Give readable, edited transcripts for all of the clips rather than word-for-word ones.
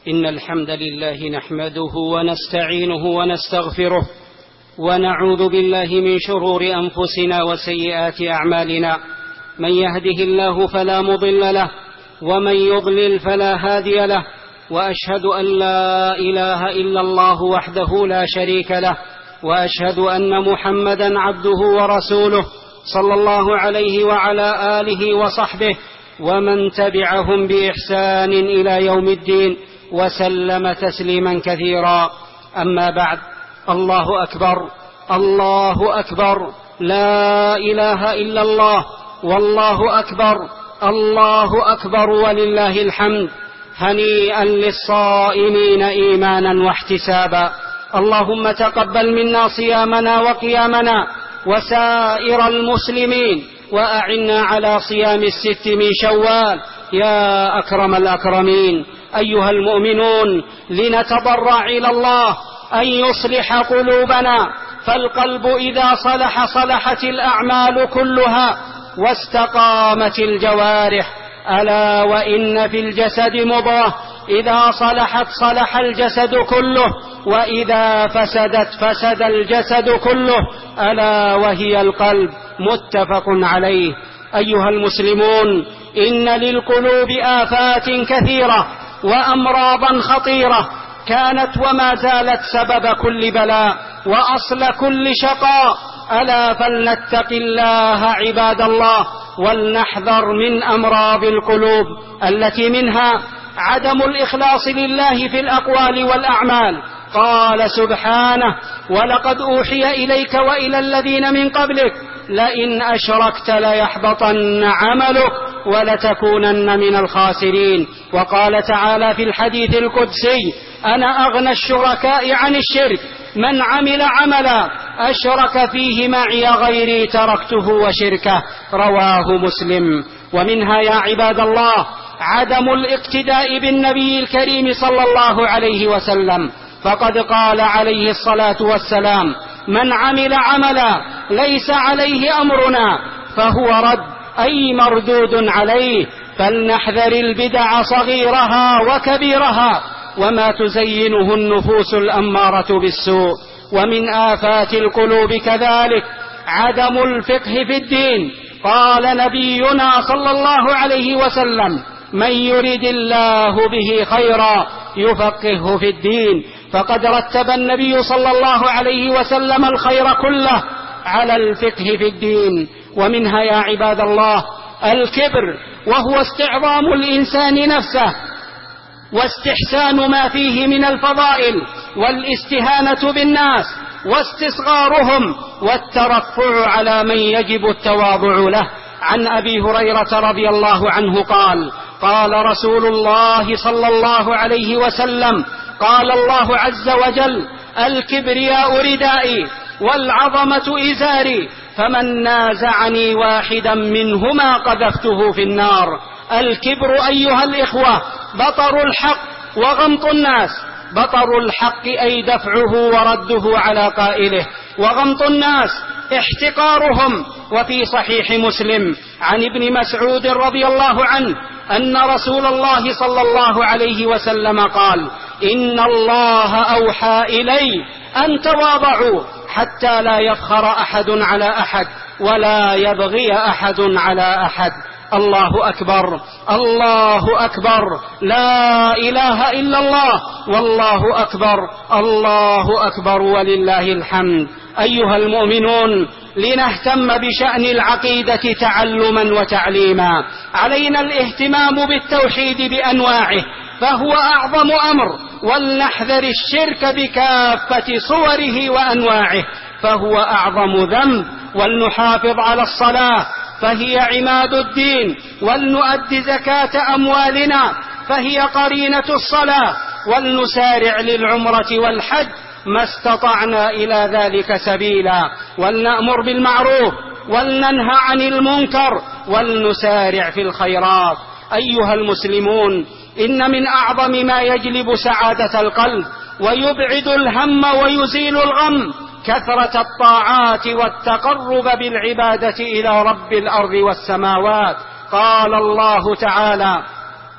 إن الحمد لله نحمده ونستعينه ونستغفره ونعوذ بالله من شرور أنفسنا وسيئات أعمالنا. من يهده الله فلا مضل له ومن يضلل فلا هادي له، وأشهد أن لا إله إلا الله وحده لا شريك له، وأشهد أن محمدا عبده ورسوله صلى الله عليه وعلى آله وصحبه ومن تبعهم بإحسان إلى يوم الدين وسلم تسليما كثيرا. أما بعد، الله أكبر الله أكبر، لا إله إلا الله، والله أكبر الله أكبر ولله الحمد. هنيئا للصائمين إيمانا واحتسابا. اللهم تقبل منا صيامنا وقيامنا وسائر المسلمين، وأعنا على صيام 6 من شوال يا أكرم الأكرمين. أيها المؤمنون، لنتضرع إلى الله أن يصلح قلوبنا، فالقلب إذا صلح صلحت الأعمال كلها واستقامت الجوارح. ألا وإن في الجسد مضغة إذا صلحت صلح الجسد كله، وإذا فسدت فسد الجسد كله، ألا وهي القلب. متفق عليه. أيها المسلمون، إن للقلوب آفات كثيرة وأمراضا خطيرة كانت وما زالت سبب كل بلاء وأصل كل شقاء. ألا فلنتق الله عباد الله، ولنحذر من أمراض القلوب التي منها عدم الإخلاص لله في الأقوال والأعمال. قال سبحانه: ولقد أوحي إليك وإلى الذين من قبلك لئن أشركت ليحبطن عملك ولتكونن من الخاسرين. وقال تعالى في الحديث القدسي: أنا أغنى الشركاء عن الشرك، من عمل عملا أشرك فيه معي غيري تركته وشركه. رواه مسلم. ومنها يا عباد الله عدم الاقتداء بالنبي الكريم صلى الله عليه وسلم، فقد قال عليه الصلاة والسلام: من عمل عملا ليس عليه أمرنا فهو رد، أي مردود عليه. فلنحذر البدع صغيرها وكبيرها وما تزينه النفوس الأمارة بالسوء. ومن آفات القلوب كذلك عدم الفقه في الدين. قال نبينا صلى الله عليه وسلم: من يرد الله به خيرا يفقهه في الدين. فقد رتب النبي صلى الله عليه وسلم الخير كله على الفقه في الدين. ومنها يا عباد الله الكبر، وهو استعظام الإنسان نفسه واستحسان ما فيه من الفضائل والاستهانة بالناس واستصغارهم والترفع على من يجب التواضع له. عن أبي هريرة رضي الله عنه قال: قال رسول الله صلى الله عليه وسلم: قال الله عز وجل: الكبرياء ردائي والعظمة إزاري، فمن نازعني واحدا منهما قذفته في النار. الكبر أيها الإخوة بطر الحق وغمط الناس. بطر الحق أي دفعه ورده على قائله، وغمط الناس احتقارهم. وفي صحيح مسلم عن ابن مسعود رضي الله عنه أن رسول الله صلى الله عليه وسلم قال: إن الله أوحى إلي أن تواضعوا حتى لا يفخر أحد على أحد ولا يبغي أحد على أحد. الله أكبر الله أكبر، لا إله إلا الله، والله أكبر الله أكبر ولله الحمد. أيها المؤمنون، لنهتم بشأن العقيدة تعلما وتعليما. علينا الاهتمام بالتوحيد بأنواعه، فهو أعظم أمر، ولنحذر الشرك بكافة صوره وأنواعه، فهو أعظم ذنب. ولنحافظ على الصلاة، فهي عماد الدين. ولنؤدي زكاة أموالنا، فهي قرينة الصلاة. ولنسارع للعمرة والحج ما استطعنا إلى ذلك سبيلا. ولنأمر بالمعروف ولننهى عن المنكر ولنسارع في الخيرات. أيها المسلمون، إن من أعظم ما يجلب سعادة القلب ويبعد الهم ويزيل الغم كثرة الطاعات والتقرب بالعبادة إلى رب الأرض والسماوات. قال الله تعالى: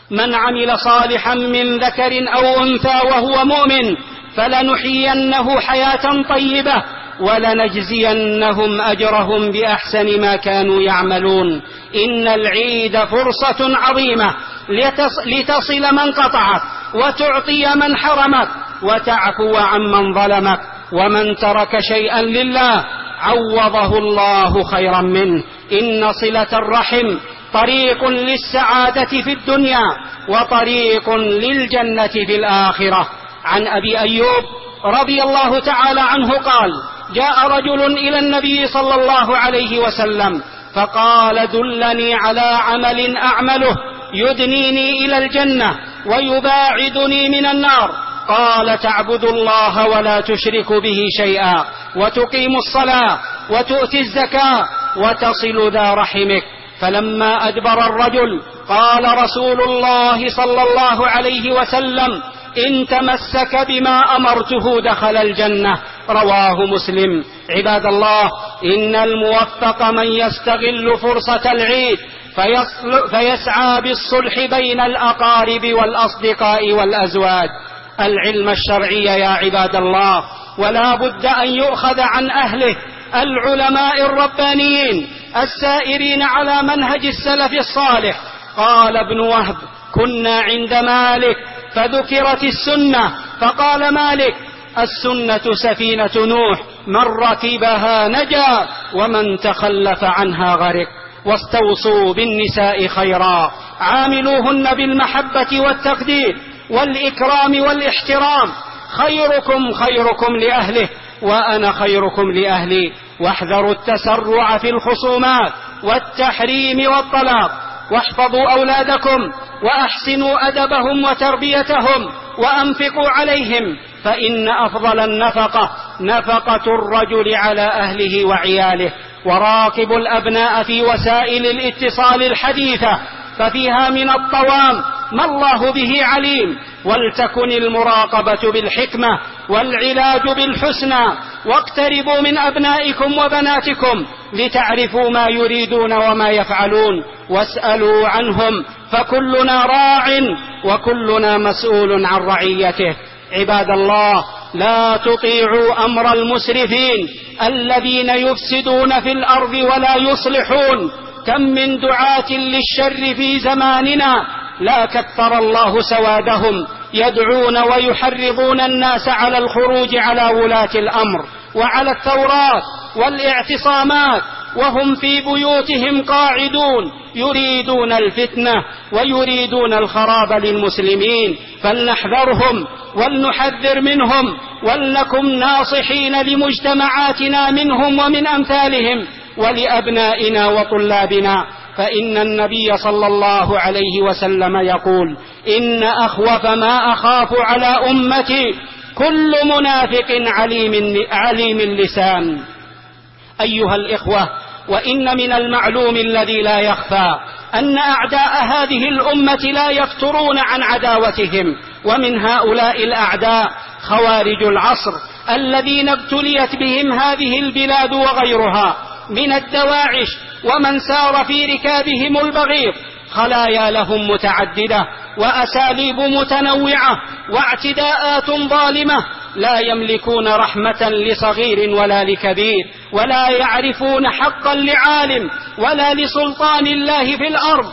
من عمل صالحا من ذكر أو أنثى وهو مؤمن فلنحيينه حياة طيبة ولنجزينهم أجرهم بأحسن ما كانوا يعملون. إن العيد فرصة عظيمة لتصل من قطعك، وتعطي من حرمك، وتعفو عمن ظلمك. ومن ترك شيئا لله عوضه الله خيرا منه. إن صلة الرحم طريق للسعادة في الدنيا وطريق للجنة في الآخرة. عن أبي أيوب رضي الله تعالى عنه قال: جاء رجل إلى النبي صلى الله عليه وسلم فقال: دلني على عمل أعمله يدنيني إلى الجنة ويباعدني من النار. قال: تعبد الله ولا تشرك به شيئا، وتقيم الصلاة، وتؤتي الزكاة، وتصل ذا رحمك. فلما أدبر الرجل قال رسول الله صلى الله عليه وسلم: إن تمسك بما أمرته دخل الجنة. رواه مسلم. عباد الله، إن الموفق من يستغل فرصة العيد فيسعى بالصلح بين الأقارب والأصدقاء والأزواج. العلم الشرعي يا عباد الله ولا بد أن يؤخذ عن أهله، العلماء الربانيين السائرين على منهج السلف الصالح. قال ابن وهب: كنا عند مالك فذكرت السنة، فقال مالك: السنة سفينة نوح، من ركبها نجا ومن تخلف عنها غرق. واستوصوا بالنساء خيرا، عاملوهن بالمحبة والتقدير والإكرام والاحترام. خيركم خيركم لأهله وأنا خيركم لأهلي. واحذروا التسرع في الخصومات والتحريم والطلاق. واحفظوا أولادكم وأحسنوا أدبهم وتربيتهم، وأنفقوا عليهم، فإن أفضل النفقة نفقة الرجل على أهله وعياله. وراقبوا الأبناء في وسائل الاتصال الحديثة، ففيها من الطوام ما الله به عليم. ولتكن المراقبة بالحكمة والعلاج بالحسنى. واقتربوا من أبنائكم وبناتكم لتعرفوا ما يريدون وما يفعلون، واسألوا عنهم، فكلنا راع وكلنا مسؤول عن رعيته. عباد الله، لا تطيعوا أمر المسرفين الذين يفسدون في الأرض ولا يصلحون. كم من دعاة للشر في زماننا لا كثر الله سوادهم، يدعون ويحرضون الناس على الخروج على ولاة الأمر وعلى الثورات والاعتصامات وهم في بيوتهم قاعدون، يريدون الفتنة ويريدون الخراب للمسلمين. فلنحذرهم ولنحذر منهم، ولنكن ناصحين لمجتمعاتنا منهم ومن أمثالهم ولأبنائنا وطلابنا. فإن النبي صلى الله عليه وسلم يقول: إن أخوف ما أخاف على أمتي كل منافق عليم اللسان. أيها الإخوة، وإن من المعلوم الذي لا يخفى أن أعداء هذه الأمة لا يفترون عن عداوتهم. ومن هؤلاء الأعداء خوارج العصر الذين ابتليت بهم هذه البلاد وغيرها من الدواعش ومن سار في ركابهم البغيض. خلايا لهم متعددة وأساليب متنوعة واعتداءات ظالمة، لا يملكون رحمة لصغير ولا لكبير، ولا يعرفون حقا لعالم ولا لسلطان الله في الأرض.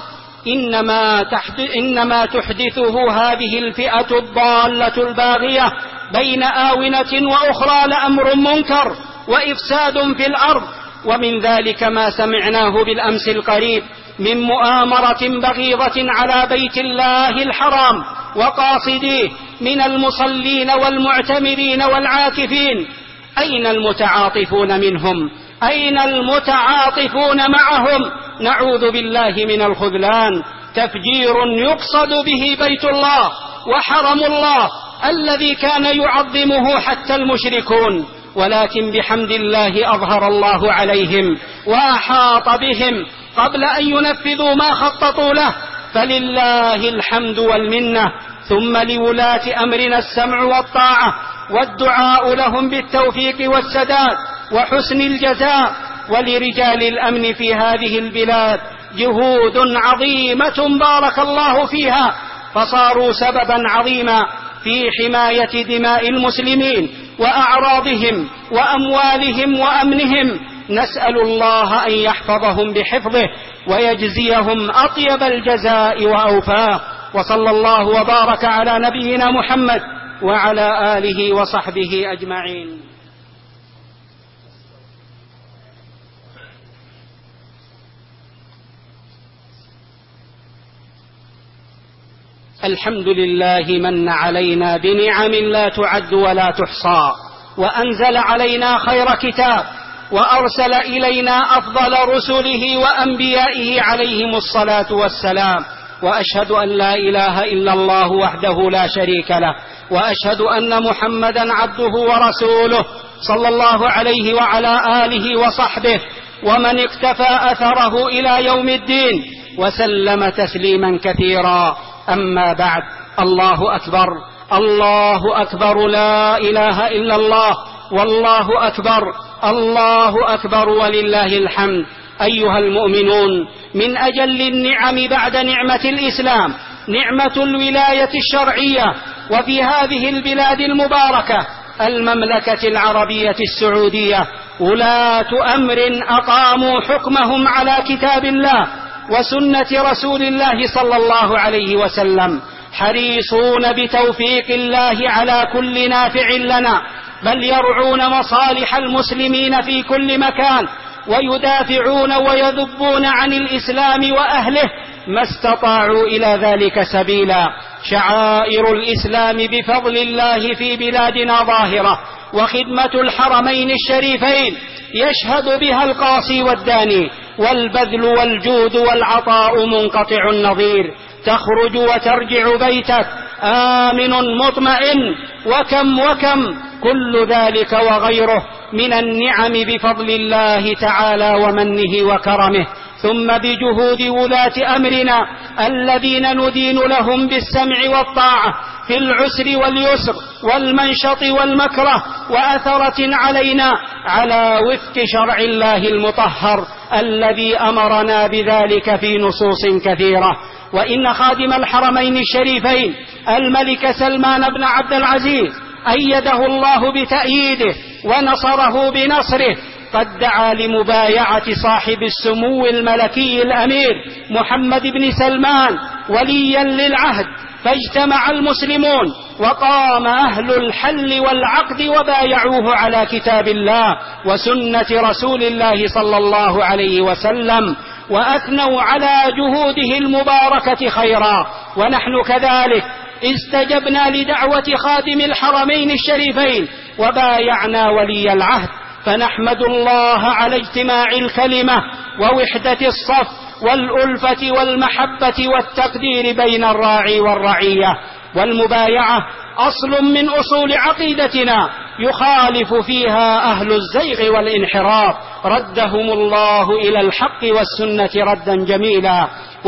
إنما تحدثه هذه الفئة الضالة الباغية بين آونة وأخرى لأمر منكر وإفساد في الأرض. ومن ذلك ما سمعناه بالأمس القريب من مؤامرة بغيضة على بيت الله الحرام وقاصديه من المصلين والمعتمرين والعاكفين. أين المتعاطفون منهم؟ أين المتعاطفون معهم؟ نعوذ بالله من الخذلان. تفجير يقصد به بيت الله وحرم الله الذي كان يعظمه حتى المشركون، ولكن بحمد الله أظهر الله عليهم وأحاط بهم قبل أن ينفذوا ما خططوا له، فلله الحمد والمنة. ثم لولاة أمرنا السمع والطاعة والدعاء لهم بالتوفيق والسداد وحسن الجزاء. ولرجال الأمن في هذه البلاد جهود عظيمة بارك الله فيها، فصاروا سببا عظيما في حماية دماء المسلمين وأعراضهم وأموالهم وأمنهم. نسأل الله أن يحفظهم بحفظه ويجزيهم أطيب الجزاء وأوفاه. وصلى الله وبارك على نبينا محمد وعلى آله وصحبه أجمعين. الحمد لله من علينا بنعم لا تعد ولا تحصى، وأنزل علينا خير كتاب، وأرسل إلينا أفضل رسله وأنبيائه عليهم الصلاة والسلام. وأشهد أن لا إله إلا الله وحده لا شريك له، وأشهد أن محمدا عبده ورسوله صلى الله عليه وعلى آله وصحبه ومن اقتفى أثره إلى يوم الدين وسلم تسليما كثيرا. أما بعد، الله أكبر، الله أكبر، لا إله إلا الله، والله أكبر، الله أكبر، ولله الحمد. أيها المؤمنون، من أجل النعم بعد نعمة الإسلام نعمة الولاية الشرعية، وفي هذه البلاد المباركة المملكة العربية السعودية ولاة أمر أقاموا حكمهم على كتاب الله وسنة رسول الله صلى الله عليه وسلم، حريصون بتوفيق الله على كل نافع لنا، بل يرعون مصالح المسلمين في كل مكان، ويدافعون ويذبون عن الإسلام وأهله ما استطاعوا إلى ذلك سبيلا. شعائر الإسلام بفضل الله في بلادنا ظاهرة، وخدمة الحرمين الشريفين يشهد بها القاصي والداني، والبذل والجود والعطاء منقطع النظير. تخرج وترجع بيتك آمن مطمئن، وكم كل ذلك وغيره من النعم بفضل الله تعالى ومنه وكرمه، ثم بجهود ولاة أمرنا الذين ندين لهم بالسمع والطاعة في العسر واليسر والمنشط والمكره، وأثرة علينا على وفق شرع الله المطهر الذي أمرنا بذلك في نصوص كثيرة. وإن خادم الحرمين الشريفين الملك سلمان بن عبد العزيز أيده الله بتأييده ونصره بنصره قد دعا لمبايعة صاحب السمو الملكي الأمير محمد بن سلمان وليا للعهد، فاجتمع المسلمون وقام أهل الحل والعقد وبايعوه على كتاب الله وسنة رسول الله صلى الله عليه وسلم، وأثنوا على جهوده المباركة خيرا. ونحن كذلك استجبنا لدعوة خادم الحرمين الشريفين وبايعنا ولي العهد، فنحمد الله على اجتماع الكلمة ووحدة الصف والألفة والمحبة والتقدير بين الراعي والرعية. والمبايعة أصل من أصول عقيدتنا يخالف فيها أهل الزيغ والانحراف، ردهم الله إلى الحق والسنة ردا جميلا.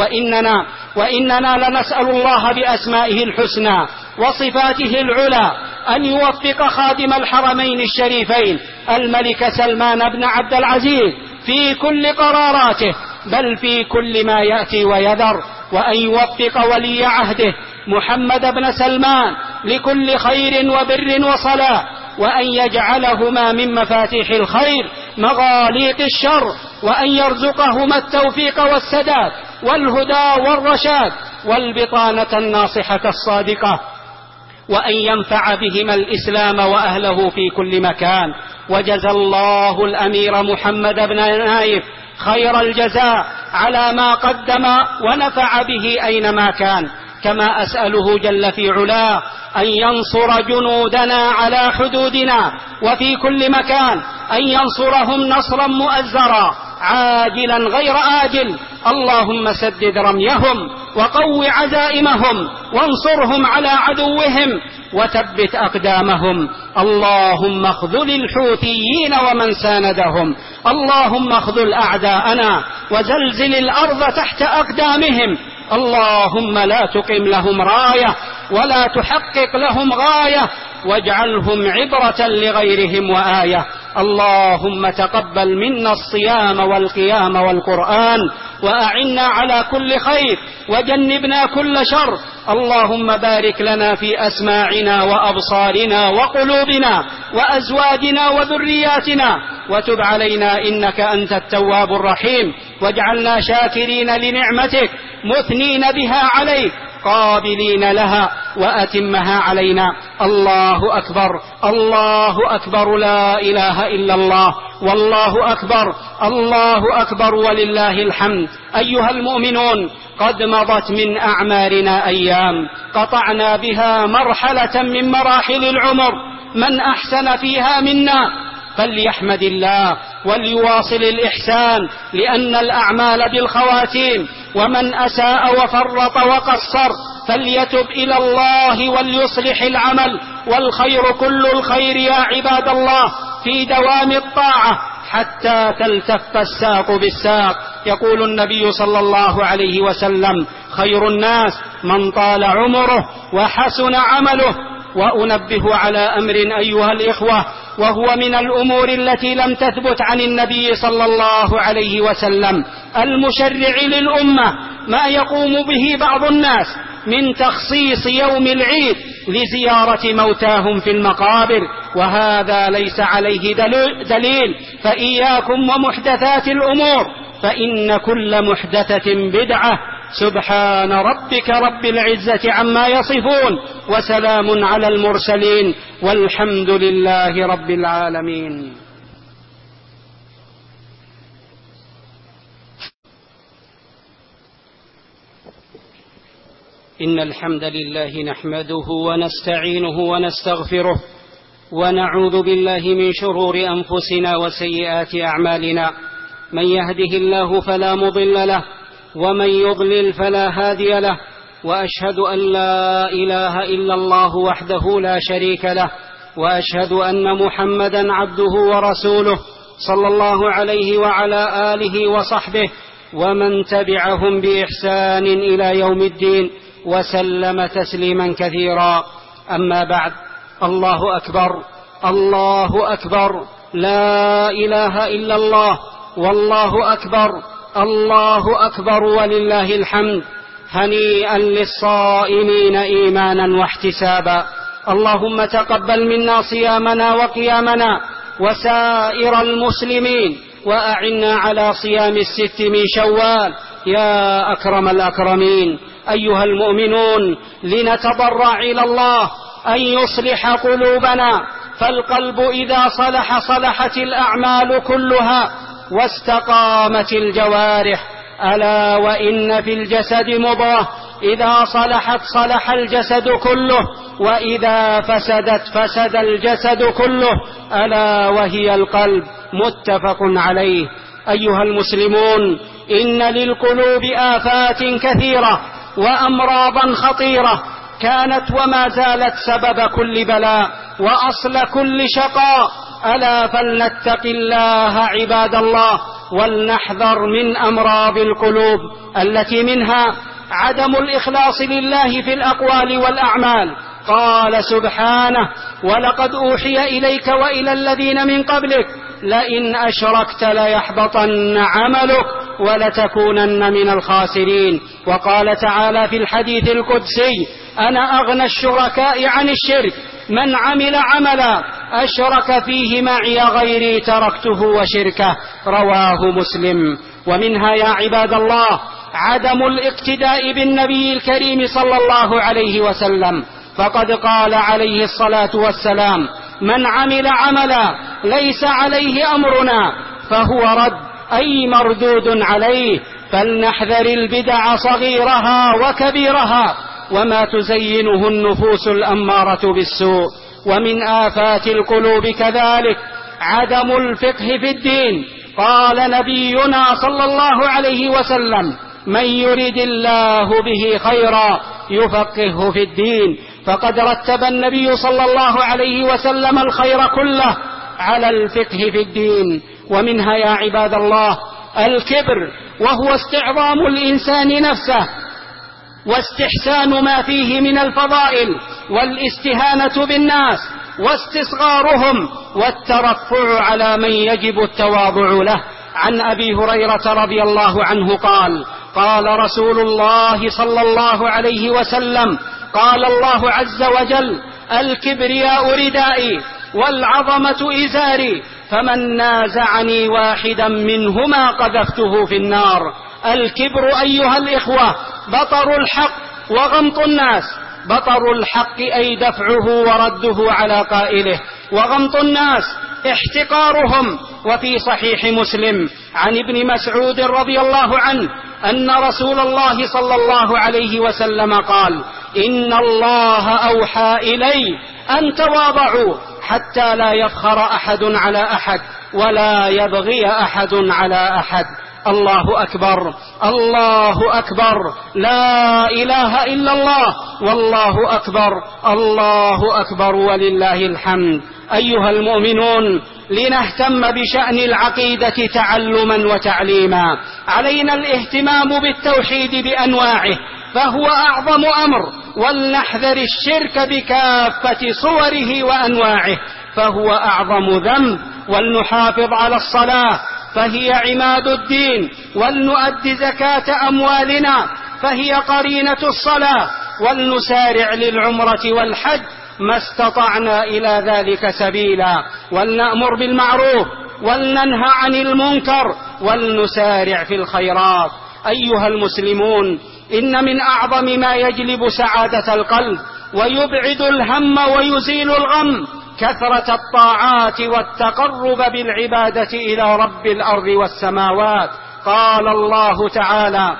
وإننا لنسأل الله بأسمائه الحسنى وصفاته العلى أن يوفق خادم الحرمين الشريفين الملك سلمان بن عبد العزيز في كل قراراته، بل في كل ما يأتي ويذر، وأن يوفق ولي عهده محمد بن سلمان لكل خير وبر وصلاح، وأن يجعلهما من مفاتيح الخير مغاليق الشر، وأن يرزقهما التوفيق والسداد والهدى والرشاد والبطانة الناصحة الصادقة، وأن ينفع بهما الإسلام وأهله في كل مكان. وجزى الله الأمير محمد بن نايف خير الجزاء على ما قدم ونفع به أينما كان. كما أسأله جل في علاه أن ينصر جنودنا على حدودنا وفي كل مكان، أن ينصرهم نصرا مؤزرا عاجلا غير آجل. اللهم سدد رميهم وقو عزائمهم وانصرهم على عدوهم وثبت أقدامهم. اللهم اخذل الحوثيين ومن ساندهم، اللهم اخذل أعداءنا وزلزل الأرض تحت أقدامهم. اللهم لا تقم لهم راية ولا تحقق لهم غاية، واجعلهم عبرة لغيرهم وآية. اللهم تقبل منا الصيام والقيام والقرآن، وأعنا على كل خير وجنبنا كل شر. اللهم بارك لنا في أسماعنا وأبصارنا وقلوبنا وأزواجنا وذرياتنا، وتب علينا إنك أنت التواب الرحيم، واجعلنا شاكرين لنعمتك مثنين بها عليك قابلين لها، وأتمها علينا. الله أكبر، الله أكبر، لا إله إلا الله، والله أكبر، الله أكبر، ولله الحمد. أيها المؤمنون، قد مضت من أعمارنا أيام قطعنا بها مرحلة من مراحل العمر، من أحسن فيها منا فليحمد الله وليواصل الإحسان، لأن الأعمال بالخواتيم، ومن أساء وفرط وقصر فليتب إلى الله وليصلح العمل، والخير كل الخير يا عباد الله في دوام الطاعة حتى تلتف الساق بالساق. يقول النبي صلى الله عليه وسلم: خير الناس من طال عمره وحسن عمله. وأنبه على أمر أيها الإخوة، وهو من الأمور التي لم تثبت عن النبي صلى الله عليه وسلم المشرع للأمة، ما يقوم به بعض الناس من تخصيص يوم العيد لزيارة موتاهم في المقابر، وهذا ليس عليه دليل. فإياكم ومحدثات الأمور، فإن كل محدثة بدعة. سبحان ربك رب العزة عما يصفون، وسلام على المرسلين، والحمد لله رب العالمين. إن الحمد لله نحمده ونستعينه ونستغفره، ونعوذ بالله من شرور أنفسنا وسيئات أعمالنا. من يهده الله فلا مضل له، ومن يضلل فلا هادي له، وأشهد أن لا إله إلا الله وحده لا شريك له، وأشهد أن محمدا عبده ورسوله صلى الله عليه وعلى آله وصحبه ومن تبعهم بإحسان إلى يوم الدين، وسلم تسليما كثيرا. أما بعد، الله أكبر، الله أكبر، لا إله إلا الله، والله أكبر، الله أكبر، ولله الحمد. هنيئا للصائمين إيمانا واحتسابا. اللهم تقبل منا صيامنا وقيامنا وسائر المسلمين، وأعنا على صيام 6 من شوال يا أكرم الأكرمين. أيها المؤمنون، لنتضرع إلى الله أن يصلح قلوبنا، فالقلب إذا صلح صلحت الأعمال كلها واستقامت الجوارح. ألا وإن في الجسد مضغة إذا صلحت صلح الجسد كله، وإذا فسدت فسد الجسد كله، ألا وهي القلب. متفق عليه. أيها المسلمون، إن للقلوب آفات كثيرة وأمراضا خطيرة كانت وما زالت سبب كل بلاء وأصل كل شقاء. ألا فلنتق الله عباد الله، ولنحذر من أمراض القلوب التي منها عدم الإخلاص لله في الأقوال والأعمال. قال سبحانه: ولقد أوحي إليك وإلى الذين من قبلك لئن أشركت ليحبطن عملك ولتكونن من الخاسرين. وقال تعالى في الحديث القدسي: أنا أغنى الشركاء عن الشرك، من عمل عملا أشرك فيه معي غيري تركته وشركه. رواه مسلم. ومنها يا عباد الله عدم الاقتداء بالنبي الكريم صلى الله عليه وسلم، فقد قال عليه الصلاة والسلام: من عمل عملا ليس عليه أمرنا فهو رد، أي مردود عليه. فلنحذر البدع صغيرها وكبيرها وما تزينه النفوس الأمارة بالسوء. ومن آفات القلوب كذلك عدم الفقه في الدين. قال نبينا صلى الله عليه وسلم: من يرد الله به خيرا يفقهه في الدين. فقد رتب النبي صلى الله عليه وسلم الخير كله على الفقه في الدين. ومنها يا عباد الله الكبر، وهو استعظام الإنسان نفسه واستحسان ما فيه من الفضائل والاستهانة بالناس واستصغارهم والترفع على من يجب التواضع له. عن أبي هريرة رضي الله عنه قال: قال رسول الله صلى الله عليه وسلم: قال الله عز وجل: الكبرياء ردائي والعظمة إزاري، فمن نازعني واحدا منهما قذفته في النار. الكبر أيها الإخوة بطر الحق وغمط الناس. بطر الحق أي دفعه ورده على قائله، وغمط الناس احتقارهم. وفي صحيح مسلم عن ابن مسعود رضي الله عنه أن رسول الله صلى الله عليه وسلم قال: إن الله أوحى إلي أن تواضعوا حتى لا يفخر أحد على أحد ولا يبغي أحد على أحد. الله أكبر، الله أكبر، لا إله إلا الله، والله أكبر، الله أكبر، ولله الحمد. أيها المؤمنون، لنهتم بشأن العقيدة تعلما وتعليما. علينا الاهتمام بالتوحيد بأنواعه، فهو أعظم أمر، ولنحذر الشرك بكافة صوره وأنواعه، فهو أعظم ذنب، ولنحافظ على الصلاة فهي عماد الدين، ولنؤدي زكاة أموالنا فهي قرينة الصلاة، ولنسارع للعمرة والحج ما استطعنا إلى ذلك سبيلا، ولنأمر بالمعروف ولننهى عن المنكر ولنسارع في الخيرات. أيها المسلمون، إن من أعظم ما يجلب سعادة القلب ويبعد الهم ويزيل الغم كثرة الطاعات والتقرب بالعبادة إلى رب الأرض والسماوات. قال الله تعالى: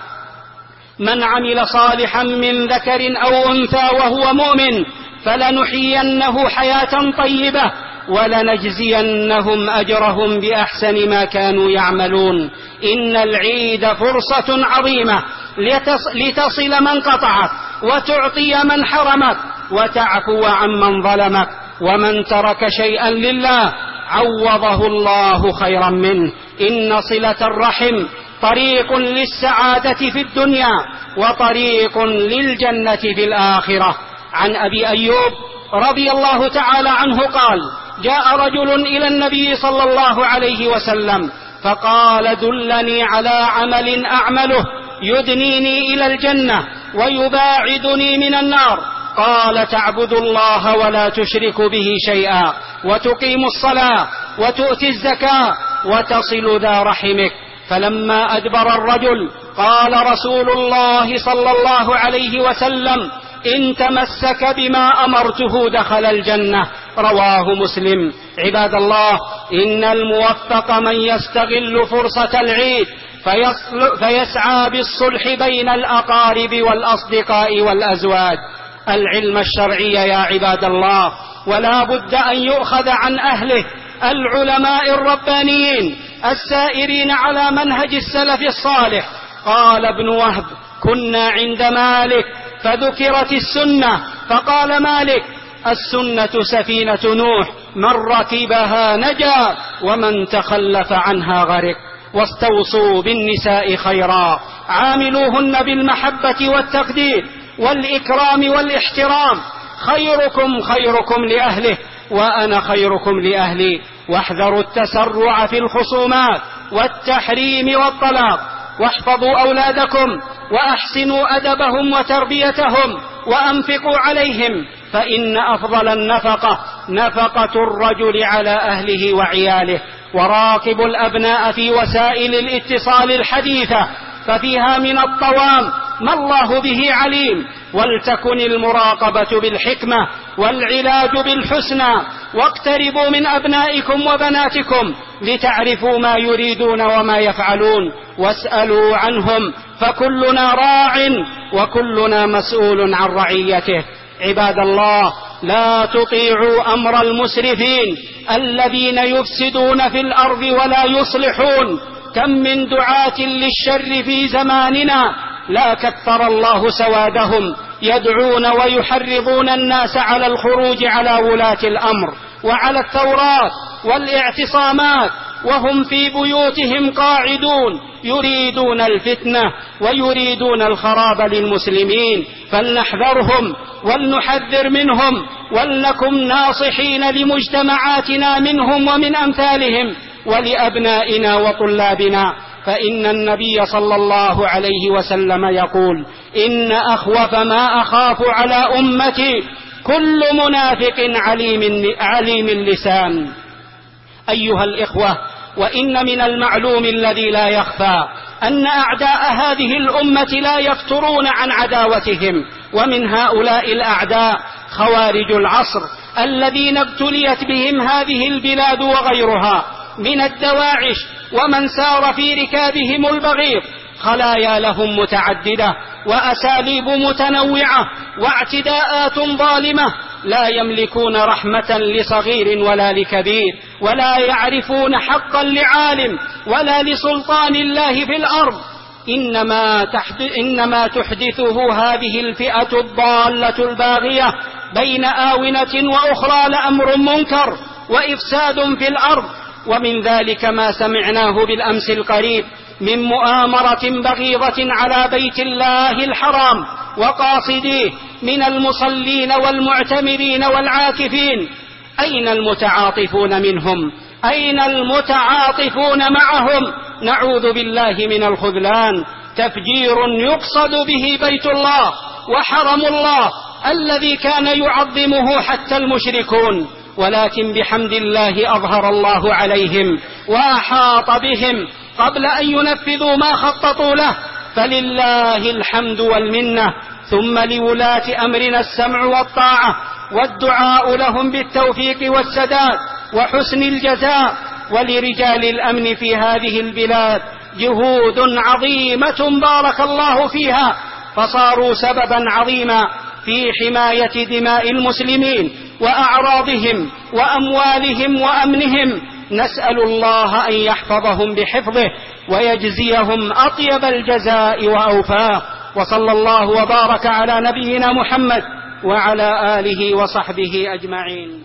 من عمل صالحا من ذكر أو أنثى وهو مؤمن فلنحيينه حياة طيبة ولنجزينهم أجرهم بأحسن ما كانوا يعملون. إن العيد فرصة عظيمة لتصل من قطعك، وتعطي من حرمك، وتعفو عمن ظلمك. ومن ترك شيئا لله عوضه الله خيرا منه. إن صلة الرحم طريق للسعادة في الدنيا وطريق للجنة في الآخرة. عن أبي أيوب رضي الله تعالى عنه قال: جاء رجل إلى النبي صلى الله عليه وسلم فقال: دلني على عمل أعمله يدنيني إلى الجنة ويباعدني من النار. قال: تعبد الله ولا تشرك به شيئا، وتقيم الصلاة، وتؤتي الزكاة، وتصل ذا رحمك. فلما أدبر الرجل قال رسول الله صلى الله عليه وسلم: إن تمسك بما أمرته دخل الجنة. رواه مسلم. عباد الله، إن الموفق من يستغل فرصة العيد فيسعى بالصلح بين الأقارب والأصدقاء والأزواج. العلم الشرعي يا عباد الله ولا بد أن يؤخذ عن أهله، العلماء الربانيين السائرين على منهج السلف الصالح. قال ابن وهب: كنا عند مالك فذكرت السنة، فقال مالك: السنة سفينة نوح، من ركبها نجا ومن تخلف عنها غرق. واستوصوا بالنساء خيرا، عاملوهن بالمحبة والتقدير والإكرام والاحترام. خيركم خيركم لأهله وأنا خيركم لأهلي. واحذروا التسرع في الخصومات والتحريم والطلاق. واحفظوا أولادكم وأحسنوا أدبهم وتربيتهم، وأنفقوا عليهم، فإن أفضل النفقة نفقة الرجل على أهله وعياله. وراقبوا الأبناء في وسائل الاتصال الحديثة، ففيها من الطوام ما الله به عليم. ولتكن المراقبة بالحكمة والعلاج بالحسنى. واقتربوا من أبنائكم وبناتكم لتعرفوا ما يريدون وما يفعلون، واسألوا عنهم، فكلنا راع وكلنا مسؤول عن رعيته. عباد الله، لا تطيعوا أمر المسرفين الذين يفسدون في الأرض ولا يصلحون. كم من دعاة للشر في زماننا لا كثر الله سوادهم، يدعون ويحرضون الناس على الخروج على ولاة الأمر وعلى الثورات والاعتصامات وهم في بيوتهم قاعدون، يريدون الفتنة ويريدون الخراب للمسلمين. فلنحذرهم ولنحذر منهم، ولنكن ناصحين لمجتمعاتنا منهم ومن أمثالهم. ولأبنائنا وطلابنا، فإن النبي صلى الله عليه وسلم يقول: إن أخوف ما أخاف على أمتي كل منافق عليم اللسان. أيها الإخوة، وإن من المعلوم الذي لا يخفى أن أعداء هذه الأمة لا يفترون عن عداوتهم، ومن هؤلاء الأعداء خوارج العصر الذين ابتليت بهم هذه البلاد وغيرها من الدواعش ومن سار في ركابهم البغيض. خلايا لهم متعددة وأساليب متنوعة واعتداءات ظالمة، لا يملكون رحمة لصغير ولا لكبير، ولا يعرفون حقا لعالم ولا لسلطان الله في الأرض. إنما تحدثه هذه الفئة الضالة الباغية بين آونة وأخرى لأمر منكر وإفساد في الأرض. ومن ذلك ما سمعناه بالأمس القريب من مؤامرة بغيضة على بيت الله الحرام وقاصديه من المصلين والمعتمرين والعاكفين. أين المتعاطفون منهم؟ أين المتعاطفون معهم؟ نعوذ بالله من الخذلان. تفجير يقصد به بيت الله وحرم الله الذي كان يعظمه حتى المشركون، ولكن بحمد الله أظهر الله عليهم وأحاط بهم قبل أن ينفذوا ما خططوا له، فلله الحمد والمنة. ثم لولاة أمرنا السمع والطاعة والدعاء لهم بالتوفيق والسداد وحسن الجزاء. ولرجال الأمن في هذه البلاد جهود عظيمة بارك الله فيها، فصاروا سببا عظيما في حماية دماء المسلمين وأعراضهم وأموالهم وأمنهم. نسأل الله أن يحفظهم بحفظه ويجزيهم أطيب الجزاء وأوفاه. وصلى الله وبارك على نبينا محمد وعلى آله وصحبه أجمعين.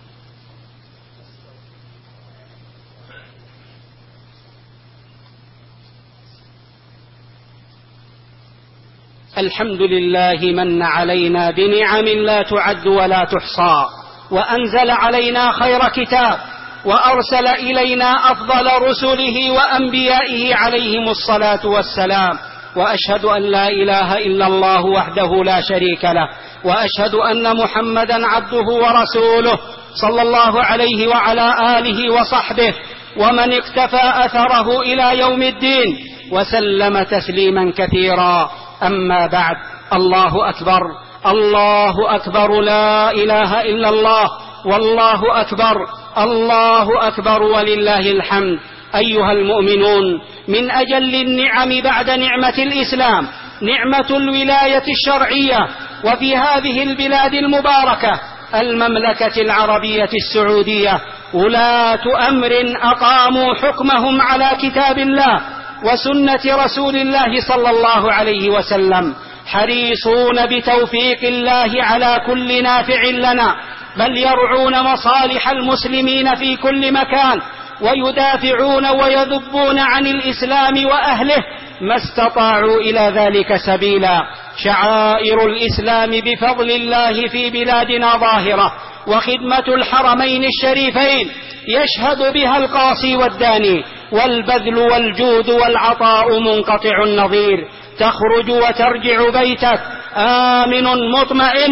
الحمد لله من علينا بنعم لا تعد ولا تحصى، وأنزل علينا خير كتاب، وأرسل إلينا أفضل رسله وأنبيائه عليهم الصلاة والسلام. وأشهد أن لا إله إلا الله وحده لا شريك له، وأشهد أن محمدا عبده ورسوله صلى الله عليه وعلى آله وصحبه ومن اقتفى أثره إلى يوم الدين، وسلم تسليما كثيرا. أما بعد، الله أكبر، الله أكبر، لا إله إلا الله، والله أكبر، الله أكبر، ولله الحمد. أيها المؤمنون، من أجل النعم بعد نعمة الإسلام نعمة الولاية الشرعية. وفي هذه البلاد المباركة المملكة العربية السعودية ولاة أمر أقاموا حكمهم على كتاب الله وسنة رسول الله صلى الله عليه وسلم، حريصون بتوفيق الله على كل نافع لنا، بل يرعون مصالح المسلمين في كل مكان، ويدافعون ويذبون عن الإسلام وأهله ما استطاعوا إلى ذلك سبيلا. شعائر الإسلام بفضل الله في بلادنا ظاهرة، وخدمة الحرمين الشريفين يشهد بها القاصي والداني، والبذل والجود والعطاء منقطع النظير. تخرج وترجع بيتك آمن مطمئن،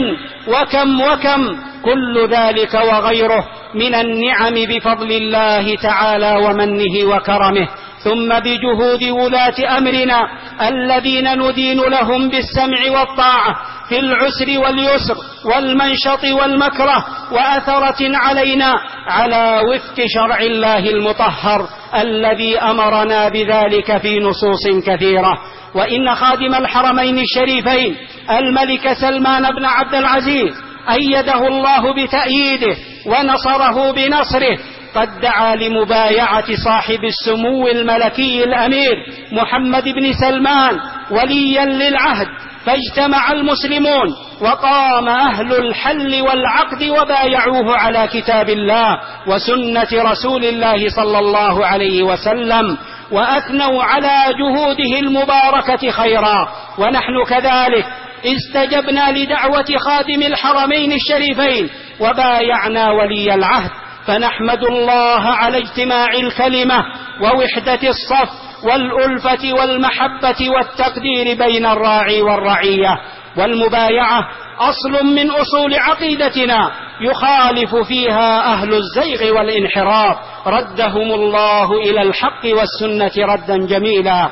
وكم كل ذلك وغيره من النعم بفضل الله تعالى ومنه وكرمه. ثم بجهود ولاة أمرنا الذين ندين لهم بالسمع والطاعة في العسر واليسر والمنشط والمكره، وأثرة علينا على وفق شرع الله المطهر الذي أمرنا بذلك في نصوص كثيرة. وإن خادم الحرمين الشريفين الملك سلمان بن عبد العزيز أيده الله بتأييده ونصره بنصره قد دعا لمبايعة صاحب السمو الملكي الأمير محمد بن سلمان وليا للعهد، فاجتمع المسلمون وقام أهل الحل والعقد وبايعوه على كتاب الله وسنة رسول الله صلى الله عليه وسلم، وأثنوا على جهوده المباركة خيرا. ونحن كذلك استجبنا لدعوة خادم الحرمين الشريفين وبايعنا ولي العهد، فنحمد الله على اجتماع الكلمة ووحدة الصف والألفة والمحبة والتقدير بين الراعي والرعية. والمبايعة أصل من أصول عقيدتنا يخالف فيها أهل الزيغ والانحراف، ردهم الله إلى الحق والسنة ردا جميلا.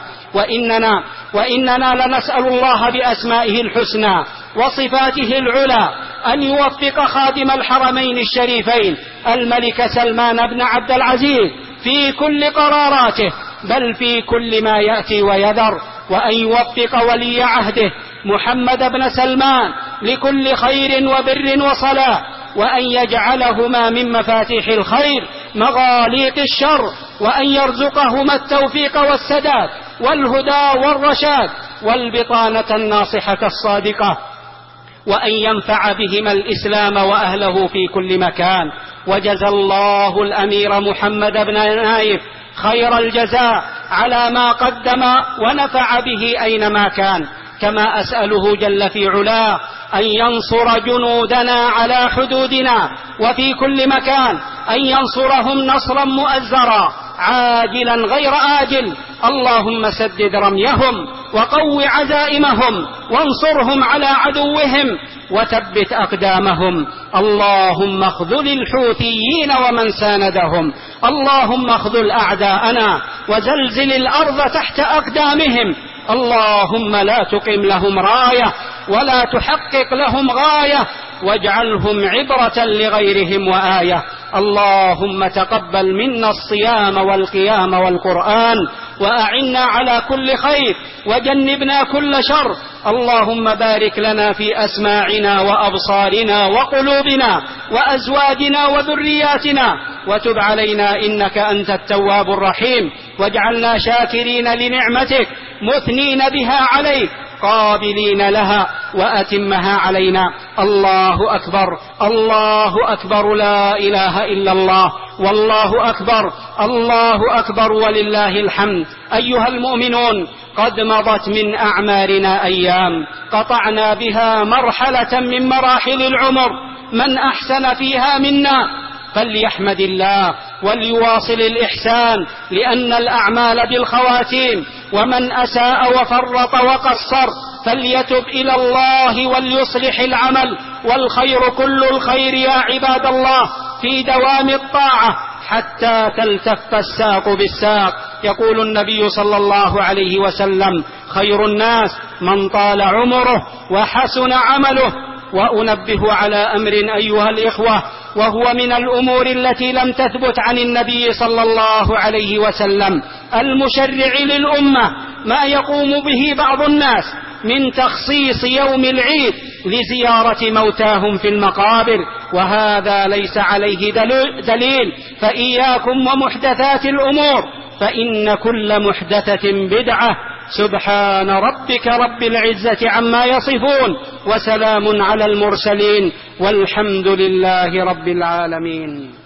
وإننا لنسأل الله بأسمائه الحسنى وصفاته العلى أن يوفق خادم الحرمين الشريفين الملك سلمان بن عبد العزيز في كل قراراته، بل في كل ما يأتي ويذر، وأن يوفق ولي عهده محمد بن سلمان لكل خير وبر وصلاح، وأن يجعلهما من مفاتيح الخير مغاليق الشر، وأن يرزقهما التوفيق والسداد والهدى والرشاد والبطانة الناصحة الصادقة، وأن ينفع بهما الإسلام وأهله في كل مكان. وجزى الله الأمير محمد بن نايف خير الجزاء على ما قدم ونفع به أينما كان. كما أسأله جل في علاه أن ينصر جنودنا على حدودنا وفي كل مكان، أن ينصرهم نصرا مؤزرا عاجلا غير آجل. اللهم سدد رميهم وقو عزائمهم وانصرهم على عدوهم وثبت أقدامهم. اللهم اخذل الحوثيين ومن ساندهم، اللهم اخذل أعداءنا وزلزل الأرض تحت أقدامهم. اللهم لا تقم لهم راية ولا تحقق لهم غاية، واجعلهم عبرة لغيرهم وآية. اللهم تقبل منا الصيام والقيام والقرآن، وأعنا على كل خير وجنبنا كل شر. اللهم بارك لنا في أسماعنا وأبصارنا وقلوبنا وأزواجنا وذرياتنا، وتب علينا إنك أنت التواب الرحيم، واجعلنا شاكرين لنعمتك مثنين بها عليك قابلين لها، وأتمها علينا. الله أكبر، الله أكبر، لا إله إلا الله، والله أكبر، الله أكبر، ولله الحمد. أيها المؤمنون، قد مضت من أعمارنا أيام قطعنا بها مرحلة من مراحل العمر، من أحسن فيها منا فليحمد الله وليواصل الإحسان، لأن الأعمال بالخواتيم، ومن أساء وفرط وقصر فليتب إلى الله وليصلح العمل. والخير كل الخير يا عباد الله في دوام الطاعة حتى تلتف الساق بالساق. يقول النبي صلى الله عليه وسلم: خير الناس من طال عمره وحسن عمله. وأنبه على أمر أيها الإخوة، وهو من الأمور التي لم تثبت عن النبي صلى الله عليه وسلم المشرع للأمة، ما يقوم به بعض الناس من تخصيص يوم العيد لزيارة موتاهم في المقابر، وهذا ليس عليه دليل. فإياكم ومحدثات الأمور، فإن كل محدثة بدعة. سبحان ربك رب العزة عما يصفون، وسلام على المرسلين، والحمد لله رب العالمين.